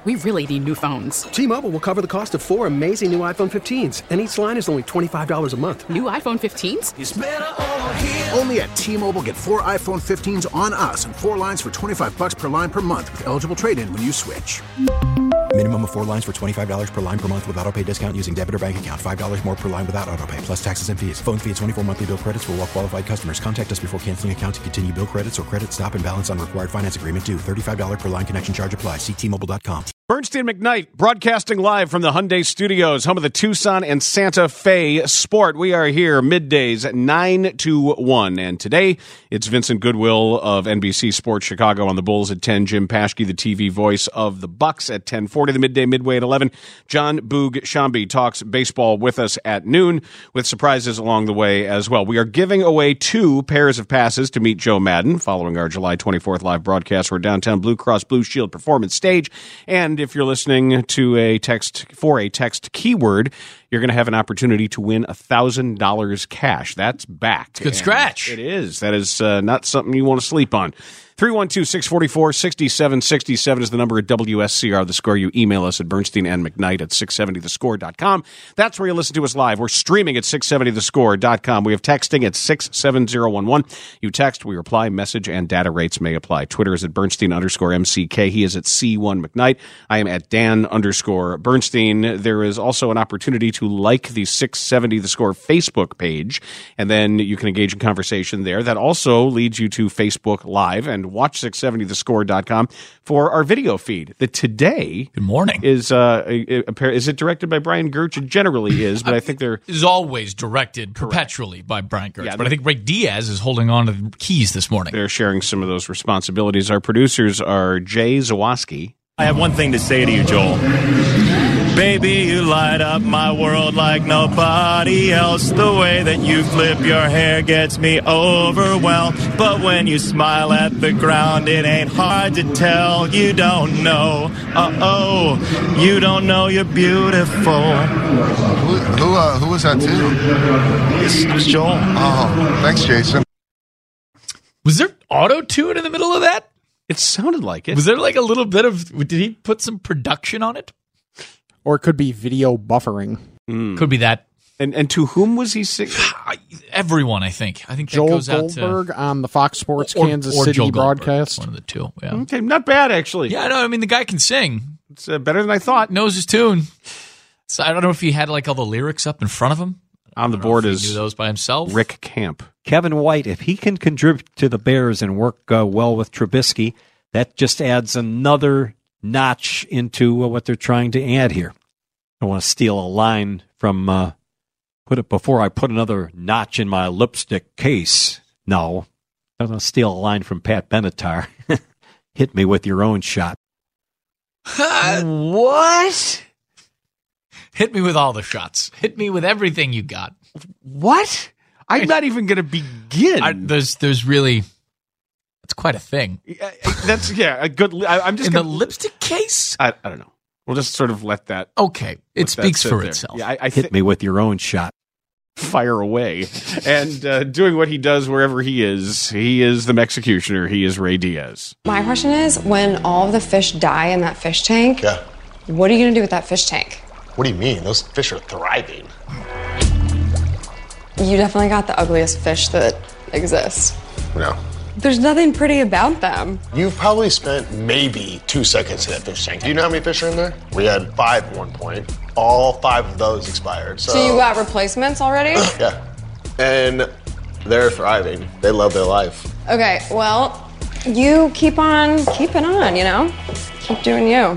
We really need new phones. T-Mobile will cover the cost of 4 amazing new iPhone 15s, and each line is only $25 a month. New iPhone 15s? It's better over here. Only at T-Mobile, get 4 iPhone 15s on us and 4 lines for $25 per line per month with eligible trade-in when you switch. Minimum of 4 lines for $25 per line per month with autopay discount using debit or bank account. $5 more per line without autopay, plus taxes and fees. Phone fee at 24 monthly bill credits for well-qualified customers. Contact us before canceling account to continue bill credits or credit stop and balance on required finance agreement due. $35 per line connection charge applies. See T-Mobile.com. Bernstein McKnight, broadcasting live from the Hyundai Studios, home of the Tucson and Santa Fe Sport. We are here middays at 9 to 1. And today, it's Vincent Goodwill of NBC Sports Chicago on the Bulls at 10. Jim Paschke, the TV voice of the Bucks at 10:40. The midday midway at 11. John Boog Shambi talks baseball with us at noon with surprises along the way as well. We are giving away 2 pairs of passes to meet Joe Madden following our July 24th live broadcast. We're downtown Blue Cross Blue Shield Performance Stage. And if you're listening to a text keyword, you're going to have an opportunity to win $1,000 cash. That's back. It's a good scratch. It is. That is not something you want to sleep on. 312-644-6767 is the number at WSCR. The Score. You email us at Bernstein and McKnight at 670thescore.com. That's where you listen to us live. We're streaming at 670thescore.com. We have texting at 67011. You text, we reply, message, and data rates may apply. Twitter is at Bernstein_MCK. He is at C1 McKnight. I am at Dan_Bernstein. There is also an opportunity to like the 670 The Score Facebook page, and then you can engage in conversation there. That also leads you to Facebook Live and watch 670thescore.com for our video feed. That today, good morning, is it directed by Brian Gertz? It generally is, but I think there is always directed perpetually by Brian Gertz. Yeah, but I think Rick Diaz is holding on to the keys this morning. They're sharing some of those responsibilities. Our producers are Jay Zawoski. I have one thing to say to you, Joel. Baby, you light up my world like nobody else. The way that you flip your hair gets me overwhelmed. But when you smile at the ground, it ain't hard to tell. You don't know. You don't know you're beautiful. Who was that too? It was Joel. Oh, thanks, Jason. Was there auto-tune in the middle of that? It sounded like it. Was there like a little bit of... Did he put some production on it? Or it could be video buffering. Could be that. And to whom was he singing? Everyone, I think. I think that Joel goes Goldberg out to, on the Fox Sports or Kansas Joel City Goldberg. broadcast. One of the two. Yeah. Okay, not bad actually. Yeah, no, I mean the guy can sing. It's better than I thought. Knows his tune. So I don't know if he had like all the lyrics up in front of him. On the board is he knew those by himself. Rick Camp. Kevin White, if he can contribute to the Bears and work well with Trubisky, that just adds another notch into what they're trying to add here. I want to steal a line from before I put another notch in my lipstick case. No, I'm going to steal a line from Pat Benatar. Hit me with your own shot. What? Hit me with all the shots. Hit me with everything you got. What? I'm not even going to begin. There's really... It's quite a thing. That's, a good... I'm just in the lipstick case? I don't know. We'll just sort of let that... Okay. It speaks for itself. Yeah, Hit me with your own shot. Fire away. And doing what he does wherever he is the Executioner. He is Ray Diaz. My question is, when all of the fish die in that fish tank, what are you going to do with that fish tank? What do you mean? Those fish are thriving. You definitely got the ugliest fish that exists. No. There's nothing pretty about them. You've probably spent maybe 2 seconds in that fish tank. Do you know how many fish are in there? We had 5 at one point. All 5 of those expired. So you got replacements already? Yeah. And they're thriving. They love their life. Okay, well, you keep on keeping on, Keep doing you.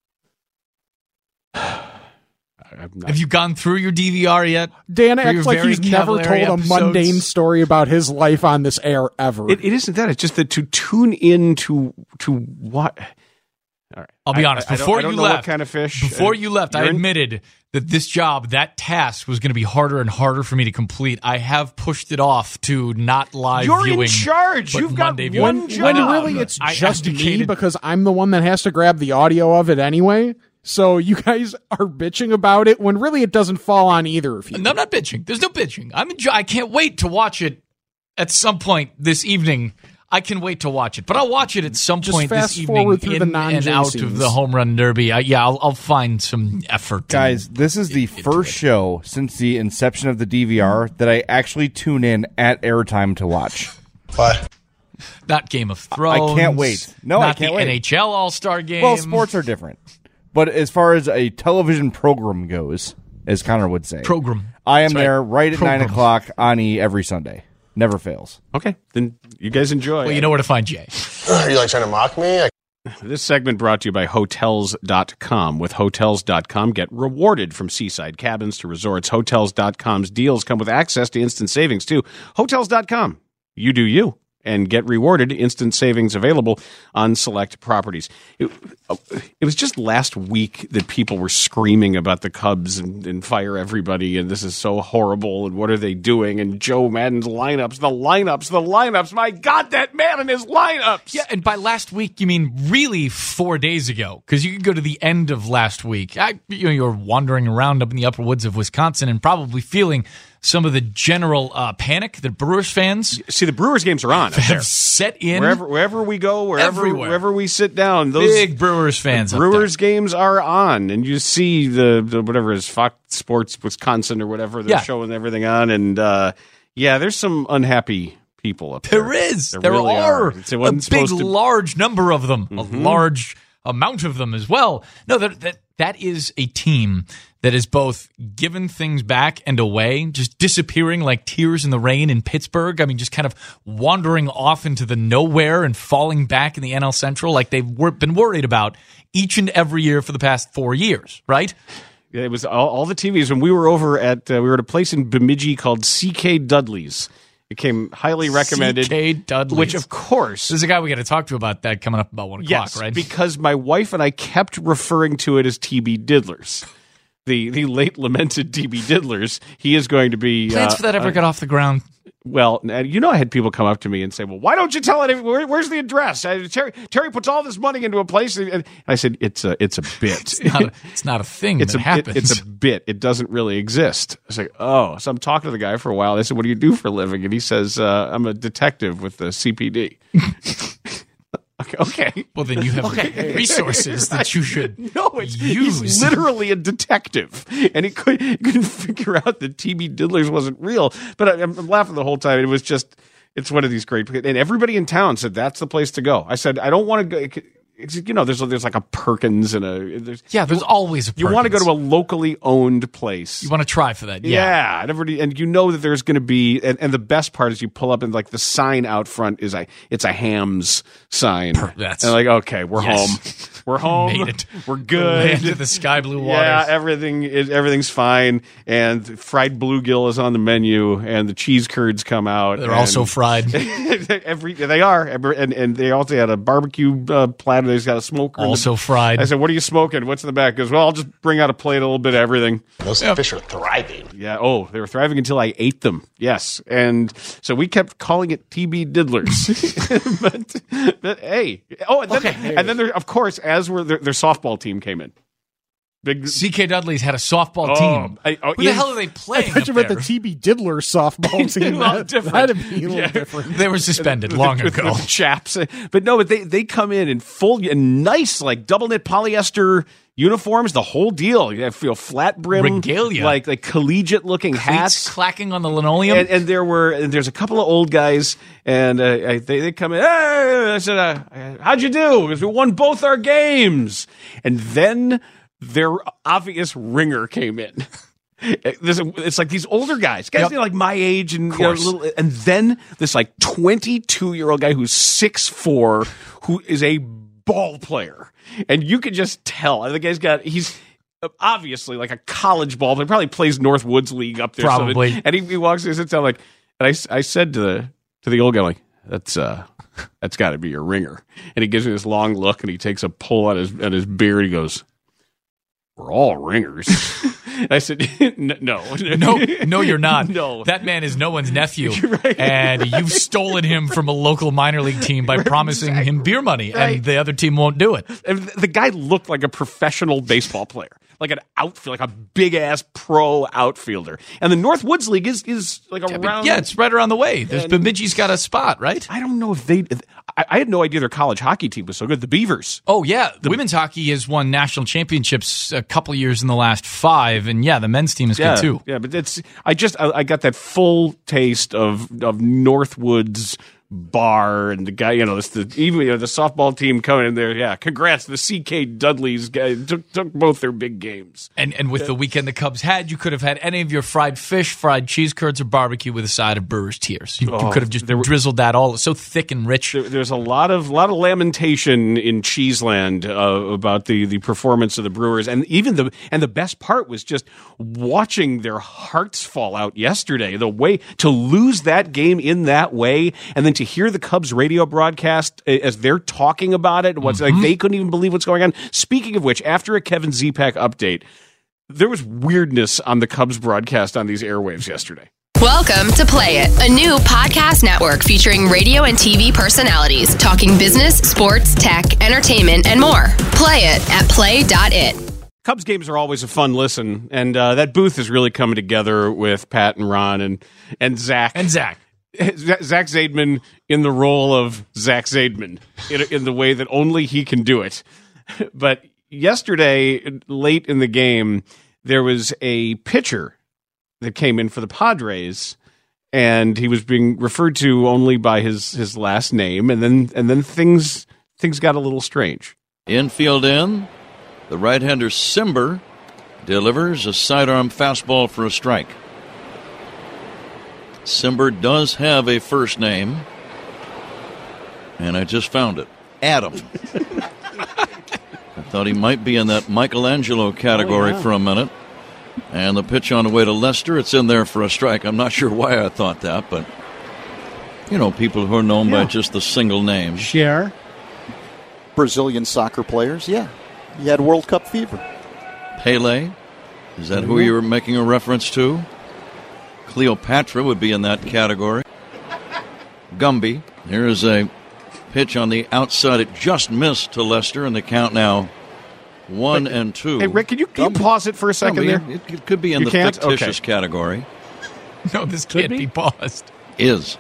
Have you gone through your DVR yet? Dan acts like he's never told a mundane story about his life on this air ever. It isn't that. It's just that to tune in to what... All right. I'll be honest. Before I don't you know left, what kind of fish. Before you left, I admitted that this job, that task, was going to be harder and harder for me to complete. I have pushed it off to not live You're viewing. You're in charge. You've got one job. When really it's just me because I'm the one that has to grab the audio of it anyway. So you guys are bitching about it when really it doesn't fall on either of you. No, I'm not bitching. There's no bitching. I can't wait to watch it at some point this evening. I can wait to watch it, but I'll watch it at some point this evening forward through the in and out scenes. of the Home Run Derby. I'll find some effort. Guys, this is the first show since the inception of the DVR that I actually tune in at airtime to watch. Why? Not Game of Thrones. I can't wait. No, not I can't the wait. NHL All-Star Game. Well, sports are different. But as far as a television program goes, as Connor would say, I am there right at 9 o'clock on E every Sunday. Never fails. Okay, then you guys enjoy. Well, you know where to find Jay. Are you like trying to mock me? This segment brought to you by Hotels.com. With Hotels.com, get rewarded from seaside cabins to resorts. Hotels.com's deals come with access to instant savings, too. Hotels.com. You do you. And get rewarded. Instant savings available on select properties. It was just last week that people were screaming about the Cubs and fire everybody, and this is so horrible, and what are they doing? And Joe Madden's lineups. My God, that man and his lineups. Yeah, and by last week, you mean really 4 days ago, because you could go to the end of last week. You're wandering around up in the upper woods of Wisconsin and probably feeling some of the general panic that Brewers fans see. The Brewers games are on. Have set in wherever we go, wherever we sit down. Those big Brewers fans. Brewers games are on, and you see the whatever is Fox Sports Wisconsin or whatever they're showing everything on, and there's some unhappy people up there. There is. There really are a big, to... large number of them. A large amount of them as well. No, that is a team that is both given things back and away, just disappearing like tears in the rain in Pittsburgh. I mean, just kind of wandering off into the nowhere and falling back in the NL Central like they've been worried about each and every year for the past 4 years, right? Yeah, it was all the TVs. When we were over at a place in Bemidji called C.K. Dudley's. It came highly recommended. C.K. Dudley's. Which, of course... There's a guy we got to talk to about that coming up about 1 o'clock, right? Because my wife and I kept referring to it as T.B. Diddlers. The late lamented T.B. Diddlers. He is going to be... Plans for that ever got off the ground? Well, I had people come up to me and say, well, why don't you tell it? Where's the address? Terry puts all this money into a place. And I said, it's a bit. It's not a thing that happens. It's a bit. It doesn't really exist. I was like, oh. So I'm talking to the guy for a while. I said, what do you do for a living? And he says, I'm a detective with the CPD. Okay. Well, then you have resources that you should use. He's literally a detective, and he couldn't figure out that TB Diddlers wasn't real. But I'm laughing the whole time. It was just, it's one of these great, and everybody in town said that's the place to go. I said, I don't want to go. There's like a Perkins and there's always a Perkins. You want to go to a locally owned place. You want to try for that, yeah. And you know that there's going to be, and the best part is you pull up and like the sign out front is it's a Hams sign. That's and like, okay, we're home. We're home. Made it. We're good. Landed the sky blue waters. Yeah, everything's fine. And fried bluegill is on the menu, and the cheese curds come out. They're also fried. They are, and they also had a barbecue platter. They've got a smoker. Also fried. I said, what are you smoking? What's in the back? He goes, well, I'll just bring out a plate, a little bit of everything. Those fish are thriving. Yeah. Oh, they were thriving until I ate them. Yes. And so we kept calling it TB Diddlers. but hey. Oh, and then there, of course, as their softball team came in. Big C.K. Dudley's had a softball team. Who the hell are they playing? I thought you meant the TB Diddler softball team. That'd be a little different. They were suspended long ago. The chaps. But no, they come in full and nice, like double knit polyester uniforms, the whole deal. You feel flat brim regalia, like collegiate looking hats, clacking on the linoleum. And there's a couple of old guys, and they come in. Hey, I said, how'd you do? Because we won both our games, and then their obvious ringer came in. It's like these older guys like my age, and and then this like 22-year-old guy who's 6'4", who is a ball player, and you could just tell. The guy's he's obviously like a college ball player. Probably plays Northwoods League up there. Probably. And he walks in and sits down like, and I said to the old guy like, that's got to be your ringer. And he gives me this long look, and he takes a pull on his beard. He goes, we're all ringers. I said, no, you're not. No, that man is no one's nephew, right. And you've stolen him from a local minor league team by promising him beer money, and the other team won't do it. And the guy looked like a professional baseball player. an outfield, like a big ass pro outfielder. And the North Woods League is like around. Yeah, it's right around the way. There's Bemidji's got a spot, right? I don't know if I had no idea their college hockey team was so good. The Beavers. Oh, yeah. The women's hockey has won national championships a couple years in the last 5. And yeah, the men's team is good too. Yeah, but I got that full taste of Northwoods bar and the guy, even the softball team coming in there. Yeah, congrats. The CK Dudleys guys took both their big games. And with the weekend the Cubs had, you could have had any of your fried fish, fried cheese curds, or barbecue with a side of Brewers Tears. You could have just drizzled that all. It's so thick and rich. There's a lot of lamentation in Cheeseland about the performance of the Brewers, and even the best part was just watching their hearts fall out yesterday. The way to lose that game in that way, and then to hear the Cubs radio broadcast as they're talking about it, like they couldn't even believe what's going on. Speaking of which, after a Kevin Zipak update, there was weirdness on the Cubs broadcast on these airwaves yesterday. Welcome to Play It, a new podcast network featuring radio and TV personalities talking business, sports, tech, entertainment, and more. Play it at play.it. Cubs games are always a fun listen, and that booth is really coming together with Pat and Ron and Zach. And Zach. Zach Zaidman in the role of Zach Zaidman in the way that only he can do it. But yesterday, late in the game, there was a pitcher that came in for the Padres, and he was being referred to only by his last name, and then things got a little strange. Infield in, the right-hander Simber delivers a sidearm fastball for a strike. Simber does have a first name, and I just found it. Adam. I thought he might be in that Michelangelo category for a minute. And the pitch on the way to Lester, it's in there for a strike. I'm not sure why I thought that, but, people who are known by just the single name. Cher. Brazilian soccer players, yeah. He had World Cup fever. Pele. Is that who you were making a reference to? Cleopatra would be in that category. Gumby. Here is a pitch on the outside. It just missed to Lester, and the count now 1-2. Hey, Rick, can you pause it for a second there? It could be in the fictitious category. No, this can't be paused. Is.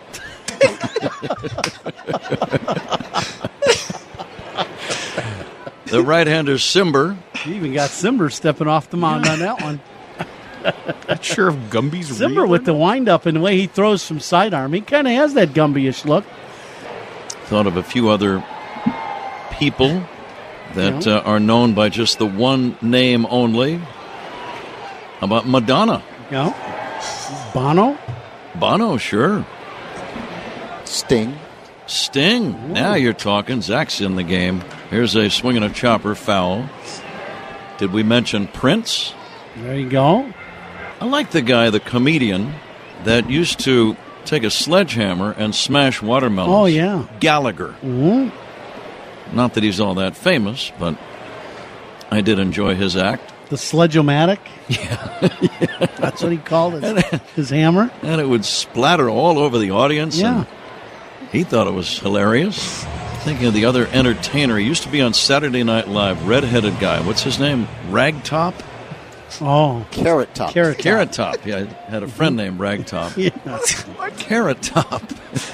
The right-hander Simber. You even got Simber stepping off the mound on that one. Not sure if Gumby's Simber with the wind-up and the way he throws from sidearm. He kind of has that Gumby-ish look. Thought of a few other people that are known by just the one name only. How about Madonna? Yeah. Bono? Bono, sure. Sting. Ooh. Now you're talking. Zach's in the game. Here's a swing and a chopper foul. Did we mention Prince? There you go. I like the guy, the comedian, that used to take a sledgehammer and smash watermelons. Oh, yeah. Gallagher. Mm-hmm. Not that he's all that famous, but I did enjoy his act. The sledge-o-matic? Yeah. That's what he called it, his hammer. And it would splatter all over the audience. Yeah. And he thought it was hilarious. Thinking of the other entertainer. He used to be on Saturday Night Live, red-headed guy. What's his name? Ragtop? Oh. Carrot Top. Carrot Top. Yeah, I had a friend named Ragtop. Carrot Top.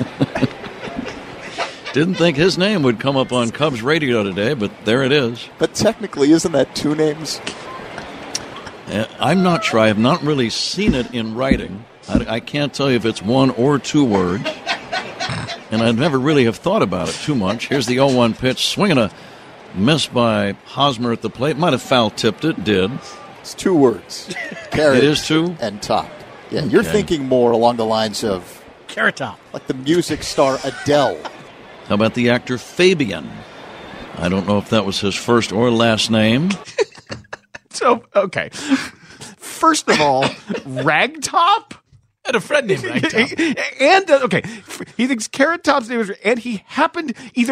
Didn't think his name would come up on Cubs radio today, but there it is. But technically, isn't that two names? I'm not sure. I have not really seen it in writing. I can't tell you if it's one or two words. And I'd never really have thought about it too much. Here's the 0-1 pitch. Swinging a miss by Hosmer at the plate. Might have foul-tipped it. Did. It's two words. Carrot. It is two? And top. Yeah, okay. You're thinking more along the lines of... Carrot Top. Like the music star Adele. How about the actor Fabian? I don't know if that was his first or last name. So, okay. First of all, Ragtop? I had a friend named Ragtop. And, okay, he thinks Carrot Top's name is... And he happened... Either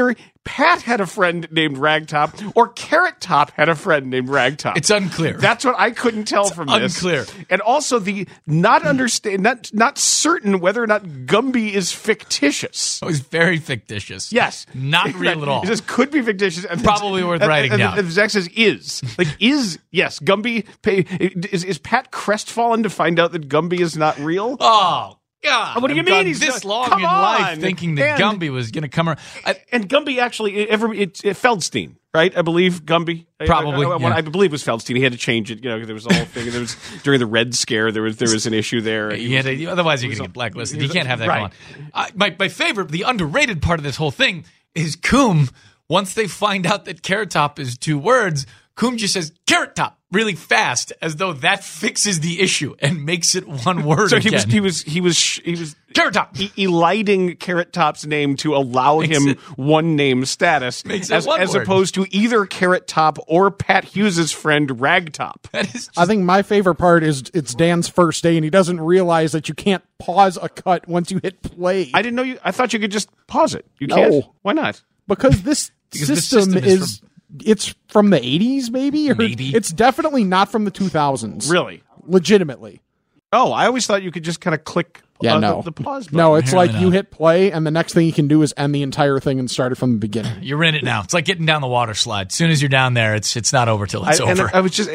Pat had a friend named Ragtop or Carrot Top had a friend named Ragtop. It's unclear. That's what I couldn't tell from this. Unclear. And also the not certain whether or not Gumby is fictitious. It was very fictitious. Yes. Not real at all. It just could be fictitious. And probably worth writing down. And Zach says is. Yes, Gumby. Is Pat crestfallen to find out that Gumby is not real? Oh, God. What do you mean? He's this long in life thinking that Gumby was going to come around. And Gumby actually, it's Feldstein, right? I believe Gumby. Probably. I believe it was Feldstein. He had to change it. There was a whole thing. There was during the Red Scare. There was an issue there. Otherwise, you're going to get blacklisted. You can't have that going on. My favorite, the underrated part of this whole thing is Coom. Once they find out that Carrot Top is 2 words, Coom just says Carrot Top really fast, as though that fixes the issue and makes it 1 word. So again. he was Carrot Top, eliding Carrot Top's name to allow him one name status, as opposed to either Carrot Top or Pat Hughes' friend Ragtop. I think my favorite part is it's Dan's first day, and he doesn't realize that you can't pause a cut once you hit play. I didn't know you. I thought you could just pause it. You can't. Why not? Because this system is. It's from the 80s, maybe? Maybe. It's definitely not from the 2000s. Really? Legitimately. Oh, I always thought you could just kind of click the pause button. No, it's like you hit play, and the next thing you can do is end the entire thing and start it from the beginning. You're in it now. It's like getting down the water slide. As soon as you're down there, it's not over till it's over. And I was just,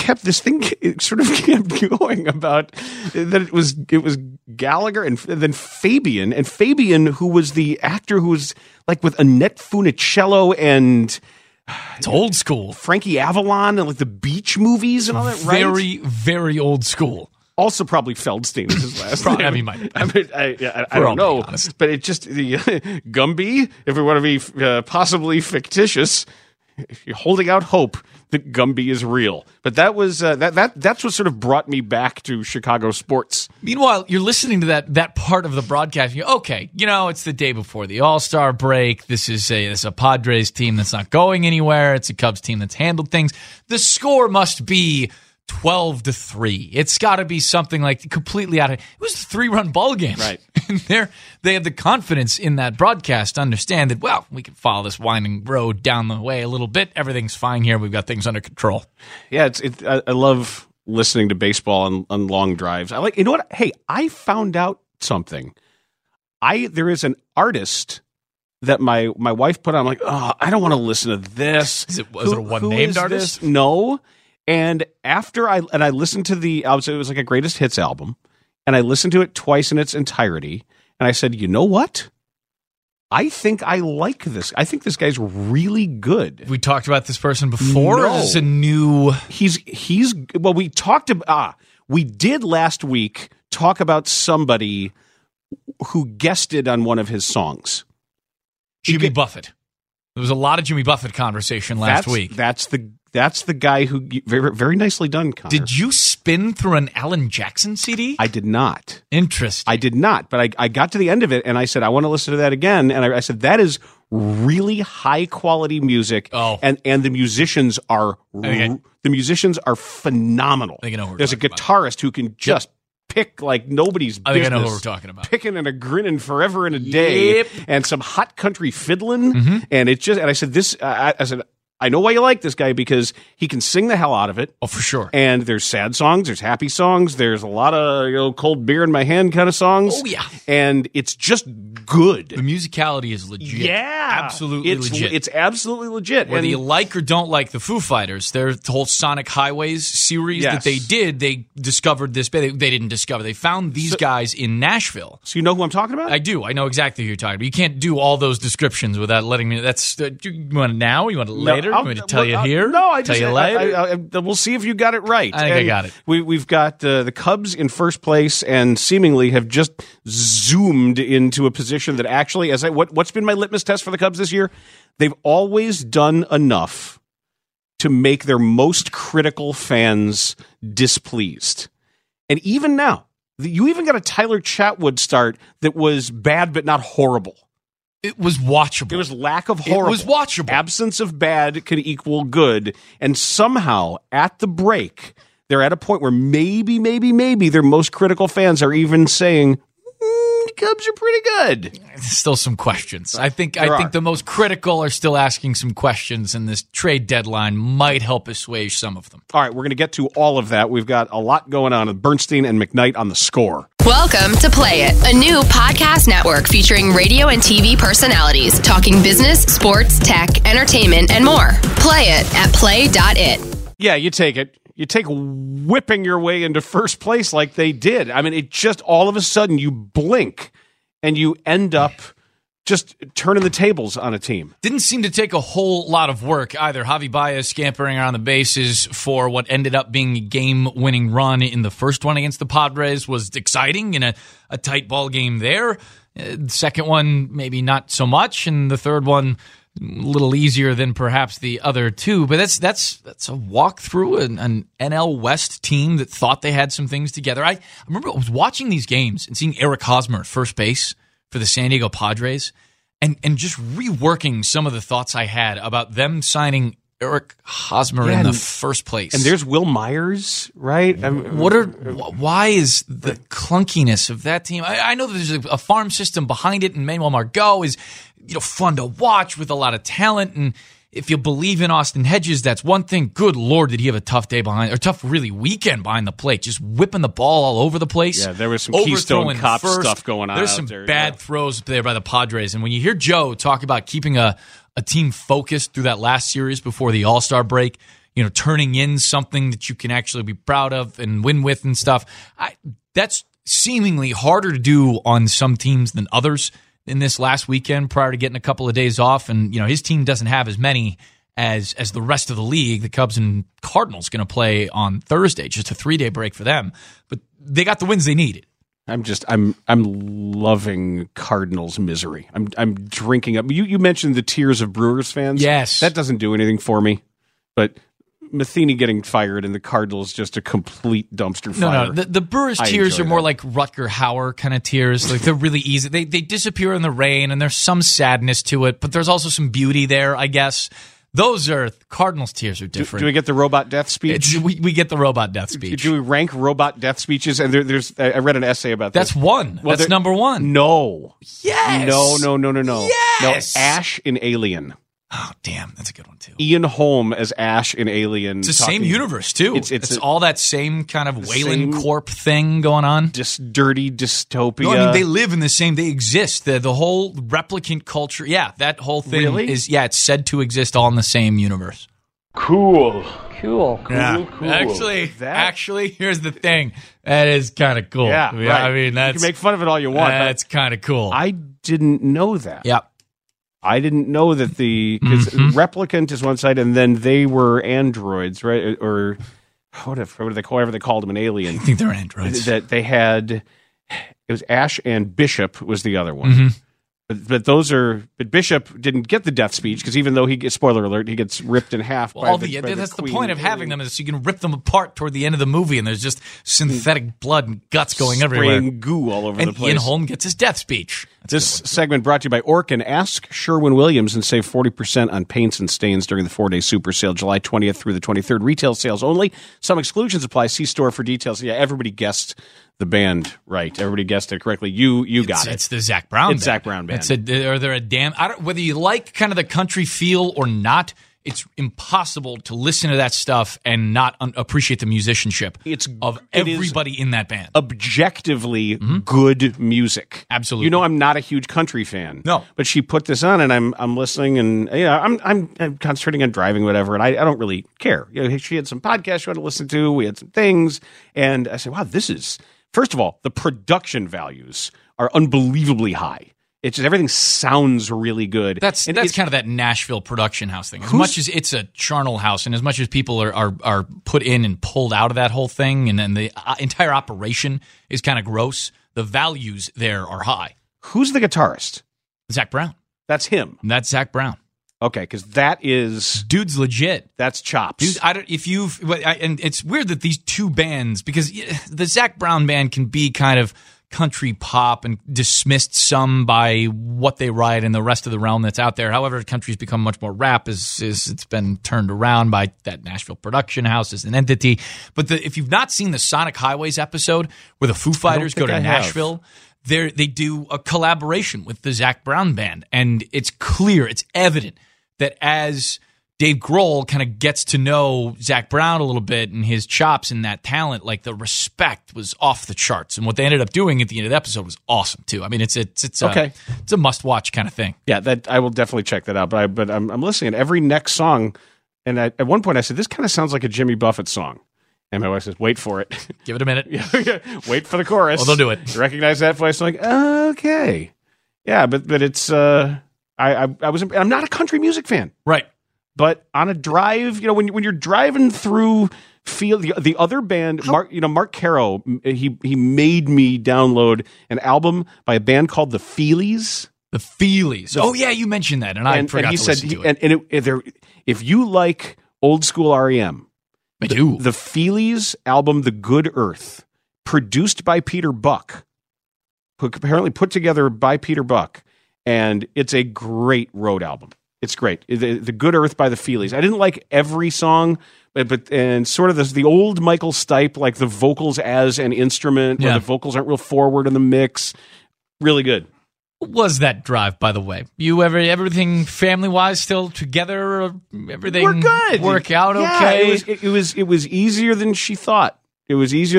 it sort of kept going about that it was Gallagher and then Fabian. And Fabian, who was the actor who was like with Annette Funicello and... It's old school. Frankie Avalon and like the Beach movies and all that, right? Very, very old school. Also, probably Feldstein is his last name. I don't know, but it just Gumby. If we want to be possibly fictitious, you're holding out hope that Gumby is real. But that was that's what sort of brought me back to Chicago sports. Meanwhile, you're listening to that part of the broadcast. You're, okay, it's the day before the All-Star break. This is a Padres team that's not going anywhere. It's a Cubs team that's handled things. The score must be 12-3. It's got to be something like completely out of it. It was a 3-run ball game. Right. And they had the confidence in that broadcast to understand that, well, we can follow this winding road down the way a little bit. Everything's fine here. We've got things under control. Yeah, I love listening to baseball on long drives. I like, you know what? Hey, I found out something. There is an artist that my wife put on. I'm like, oh, I don't want to listen to this. Was it a one-named artist? No. And after I listened to the album, it was like a greatest hits album, and I listened to it twice in its entirety, and I said, you know what? I think I like this. I think this guy's really good. We talked about this person before? No. Or is this a new... Well, we talked about... we did last week talk about somebody who guested on one of his songs. Jimmy Buffett. There was a lot of Jimmy Buffett conversation last week. That's the guy who very, very nicely done, Connor. Did you spin through an Alan Jackson CD? I did not. Interesting. I did not, but I got to the end of it and I said I want to listen to that again, and I said that is really high quality music. Oh, and the musicians are phenomenal. There's a guitarist who can just pick like nobody's business. I think I know who we're talking about. Picking and a grinning forever and a day, and some hot country fiddling, and it just. And I said this. I said, I know why you like this guy, because he can sing the hell out of it. Oh, for sure. And there's sad songs, there's happy songs, there's a lot of cold beer in my hand kind of songs. Oh yeah, and it's just good. The musicality is legit. Yeah, absolutely legit. It's absolutely legit. Whether you like or don't like the Foo Fighters, their whole Sonic Highways series that they did, they discovered this. They didn't discover. They found these guys in Nashville. So you know who I'm talking about? I do. I know exactly who you're talking about. You can't do all those descriptions without letting me. That's you want it now? You want it later? You want me to tell you here? No, I tell just you later. We'll see if you got it right. I think I got it. We've got the Cubs in first place, and seemingly have just zoomed into a position that actually, what's been my litmus test for the Cubs this year? They've always done enough to make their most critical fans displeased, and even now, you even got a Tyler Chatwood start that was bad but not horrible. It was watchable. It was lack of horrible. It was watchable. Absence of bad could equal good. And somehow, at the break, they're at a point where maybe their most critical fans are even saying, Cubs are pretty good. Still some questions. I think the most critical are still asking some questions, and this trade deadline might help assuage some of them. All right, we're going to get to all of that. We've got a lot going on with Bernstein and McKnight on The Score. Welcome to Play It, a new podcast network featuring radio and TV personalities talking business, sports, tech, entertainment, and more. Play it at play.it. Yeah, you take it. You take whipping your way into first place like they did. I mean, it just all of a sudden you blink and you end up just turning the tables on a team. Didn't seem to take a whole lot of work either. Javi Baez scampering around the bases for what ended up being a game-winning run in the first one against the Padres was exciting in a tight ball game there. The second one, maybe not so much, and the third one, a little easier than perhaps the other two, but that's a walk through an NL West team that thought they had some things together. I remember I was watching these games and seeing Eric Hosmer at first base for the San Diego Padres and just reworking some of the thoughts I had about them signing Eric Hosmer in the first place. And there's Will Myers, right? Why is the clunkiness of that team? I know that there's a farm system behind it, and Manuel Margot is fun to watch with a lot of talent. And if you believe in Austin Hedges, that's one thing. Good Lord, did he have a tough day weekend behind the plate, just whipping the ball all over the place. Yeah, there was some Keystone Cop stuff going on. There's some bad throws there by the Padres. And when you hear Joe talk about keeping a team focused through that last series before the All-Star break, turning in something that you can actually be proud of and win with and stuff, that's seemingly harder to do on some teams than others. In this last weekend prior to getting a couple of days off, and his team doesn't have as many as the rest of the league. The Cubs and Cardinals going to play on Thursday, just a 3-day break for them, but they got the wins they needed. I'm loving Cardinals misery. I'm drinking up. You mentioned the tears of Brewers fans. Yes, that doesn't do anything for me, but Matheny getting fired and the Cardinals just a complete dumpster fire. No. The Brewers tears are more like Rutger Hauer kind of tears. Like they're really easy. They disappear in the rain, and there's some sadness to it, but there's also some beauty there, I guess. Those are Cardinals tears are different. Do we get the robot death speech? We get the robot death speech. Do we rank robot death speeches? And I read an essay about this. That's one. Well, that's number one. No. Yes. No. Yes. No, Ash in Alien. Oh, damn. That's a good one, too. Ian Holm as Ash in Alien. It's the same universe, too. It's all that same kind of Wayland Corp thing going on. Just dirty dystopia. No, I mean, they live in the same, they exist. The whole replicant culture, that whole thing is, it's said to exist all in the same universe. Cool. Actually, here's the thing. That is kind of cool. Yeah, right. I mean, you can make fun of it all you want. That's kind of cool. I didn't know that. Yeah. I didn't know that because replicant is one side, and then they were androids, right? Or whatever they called them, an alien. I think they're androids. That they had. It was Ash and Bishop was the other one. But Bishop didn't get the death speech because even though spoiler alert, he gets ripped in half. That's the point of having them, is so you can rip them apart toward the end of the movie, and there's just synthetic blood and guts going everywhere, spraying goo all over the place. And Ian Holm gets his death speech. This segment brought to you by Orkin. Ask Sherwin-Williams and save 40% on paints and stains during the 4-day super sale, July 20th through the 23rd. Retail sales only. Some exclusions apply. See store for details. Yeah, everybody guessed the band right. Everybody guessed it correctly. You got it. It's the Zac Brown band. It's Zac Brown band. Whether you like kind of the country feel or not, it's impossible to listen to that stuff and not appreciate the musicianship of everybody in that band. Objectively good music. Absolutely. I'm not a huge country fan. No. But she put this on and I'm listening and I'm concentrating on driving, whatever, and I don't really care. She had some podcasts she wanted to listen to, we had some things, and I said, wow, this is, first of all, the production values are unbelievably high. It's just everything sounds really good. That's kind of that Nashville production house thing. As much as it's a charnel house, and as much as people are put in and pulled out of that whole thing, and then the entire operation is kind of gross, the values there are high. Who's the guitarist? Zac Brown. That's him. That's Zac Brown. Okay, because that is dude's legit. That's chops. Dude, and it's weird that these two bands, because the Zac Brown band can be kind of country pop and dismissed some by what they write and the rest of the realm that's out there. However, country's become much more rap as it's been turned around by that Nashville production house as an entity. But if you've not seen the Sonic Highways episode where the Foo Fighters go to Nashville, they do a collaboration with the Zac Brown Band, and it's clear, it's evident that as Dave Grohl kind of gets to know Zac Brown a little bit and his chops and that talent, like the respect was off the charts. And what they ended up doing at the end of the episode was awesome too. I mean, it's okay. It's a must watch kind of thing. Yeah, that I will definitely check that out. But I'm listening to every next song, and at one point I said, this kind of sounds like a Jimmy Buffett song. And my wife says, wait for it. Give it a minute. Wait for the chorus. Well, they'll do it. You recognize that voice? I'm like, okay. Yeah, but it's I'm not a country music fan. Right. But on a drive, when you're driving through the other band, Mark Caro, he made me download an album by a band called The Feelies. The Feelies. Oh yeah, you mentioned that, and I forgot to listen to it. If you like old school REM, I do. The Feelies album, The Good Earth, produced by Peter Buck, apparently put together by Peter Buck, and it's a great road album. It's great. The Good Earth by the Feelies. I didn't like every song, but sort of the old Michael Stipe, like the vocals as an instrument, where the vocals aren't real forward in the mix. Really good. What was that drive, by the way? You everything family wise still together? Everything we're good. Work out okay? Okay? It was easier than she thought. For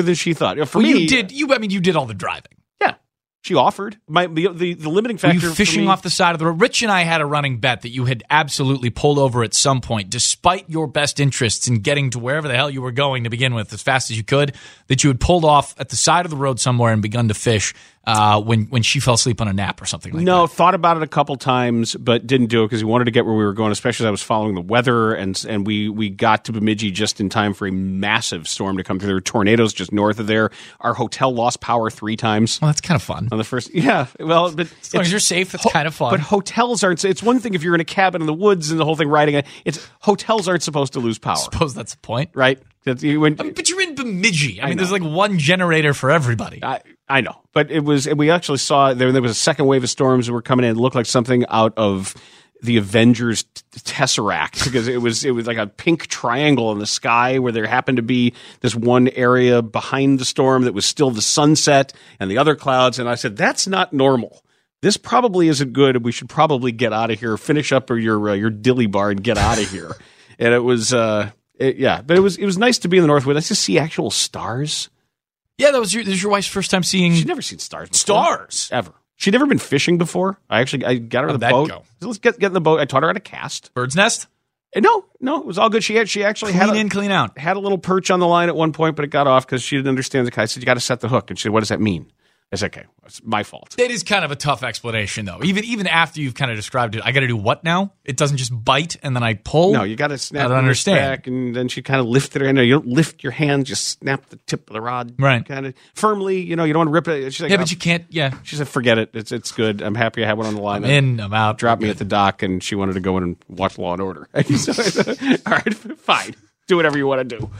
me, you did all the driving. She offered. The limiting factor. Were you fishing off the side of the road? Rich and I had a running bet that you had absolutely pulled over at some point, despite your best interests in getting to wherever the hell you were going to begin with as fast as you could, that you had pulled off at the side of the road somewhere and begun to fish when she fell asleep on a nap or something like that. No, thought about it a couple times, but didn't do it because we wanted to get where we were going, especially as I was following the weather, and we got to Bemidji just in time for a massive storm to come through. There were tornadoes just north of there. Our hotel lost power 3 times. Well, that's kind of fun. On the first, yeah. Well, but as long as you're safe, it's kind of fun. But hotels aren't. It's one thing if you're in a cabin in the woods and the whole thing riding it. Hotels aren't supposed to lose power. I suppose that's the point, right? But you're in Bemidji. I mean, there's like one generator for everybody. I know, but it was. We actually saw there was a second wave of storms that were coming in. It looked like something out of the Avengers Tesseract because it was like a pink triangle in the sky where there happened to be this one area behind the storm that was still the sunset and the other clouds. And I said, that's not normal. This probably isn't good. We should probably get out of here, finish up your dilly bar and get out of here. And it was, but it was nice to be in the Northwoods. Nice to see actual stars. Yeah, this is your wife's first time seeing. She'd never seen stars before. Ever. She'd never been fishing before. I got her on the boat. Go? Let's get in the boat. I taught her how to cast. Bird's nest? No, it was all good. She actually clean in, clean out. Had a little perch on the line at one point, but it got off because she didn't understand the. I said, you got to set the hook. And she said, what does that mean? I said, okay, it's my fault. It is kind of a tough explanation, though. Even after you've kind of described it, I got to do what now? It doesn't just bite and then I pull? No, you got to snap. I don't understand. Back, and then she kind of lifted her hand. You don't lift your hand, just snap the tip of the rod, right? Kind of firmly. You don't want to rip it. She's like, but you can't. Yeah. She said, forget it. It's good. I'm happy I had one on the line. I'm out. Dropped me at the dock, and she wanted to go in and watch Law and Order. All right, fine. Do whatever you want to do.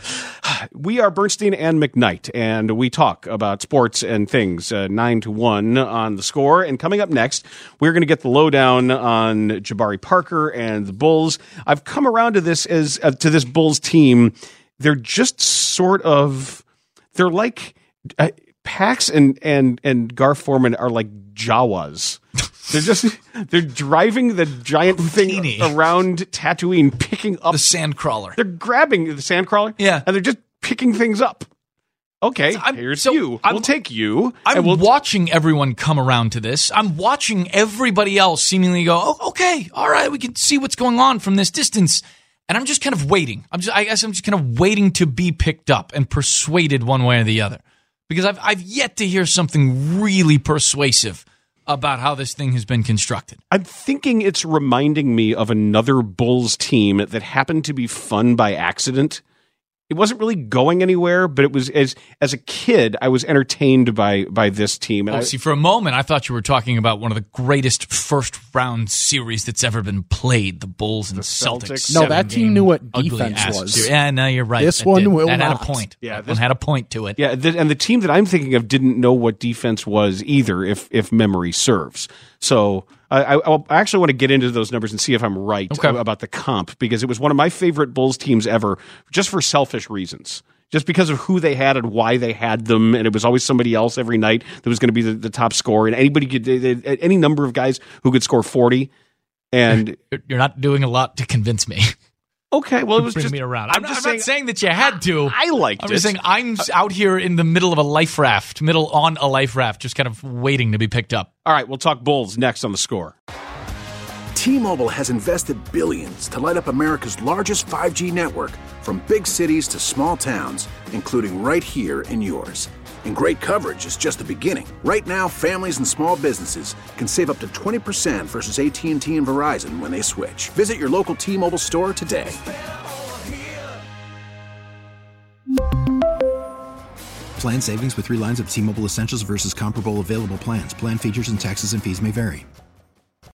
We are Bernstein and McKnight, and we talk about sports and things 9-1 on The Score. And coming up next, we're going to get the lowdown on Jabari Parker and the Bulls. I've come around to this to this Bulls team. They're just sort of they're like Pax and Gar Forman are like Jawas. They're driving the giant thing around Tatooine, picking up the sandcrawler. They're grabbing the sandcrawler, yeah, and they're just picking things up. Okay, here's you. We'll take you. I'm watching everyone come around to this. I'm watching everybody else seemingly go, oh, okay, all right, we can see what's going on from this distance. And I'm just kind of waiting. I guess I'm just kind of waiting to be picked up and persuaded one way or the other. Because I've yet to hear something really persuasive about how this thing has been constructed. I'm thinking it's reminding me of another Bulls team that happened to be fun by accident. It wasn't really going anywhere, but it was as a kid, I was entertained by this team. And see, for a moment, I thought you were talking about one of the greatest first-round series that's ever been played, the Bulls and the Celtics. No, that team knew what defense was. Yeah, no, you're right. This one will not. That had a point. Yeah, this one had a point to it. Yeah, and the team that I'm thinking of didn't know what defense was either, if memory serves. So I actually want to get into those numbers and see if I'm right about the comp, because it was one of my favorite Bulls teams ever, just for selfish reasons. just because of who they had and why they had them, and it was always somebody else every night that was going to be the top scorer, and anybody could, any number of guys who could score 40. And you're not doing a lot to convince me. Okay, well, it was bring just me around. I'm not saying that you had to. I liked it. I'm just saying I'm out here in the middle of a life raft, just kind of waiting to be picked up. All right, we'll talk Bulls next on The Score. T-Mobile has invested billions to light up America's largest 5G network, from big cities to small towns, including right here in yours. And great coverage is just the beginning. Right now, families and small businesses can save up to 20% versus AT&T and Verizon when they switch. Visit your local T-Mobile store today. Plan savings with 3 lines of T-Mobile Essentials versus comparable available plans. Plan features and taxes and fees may vary.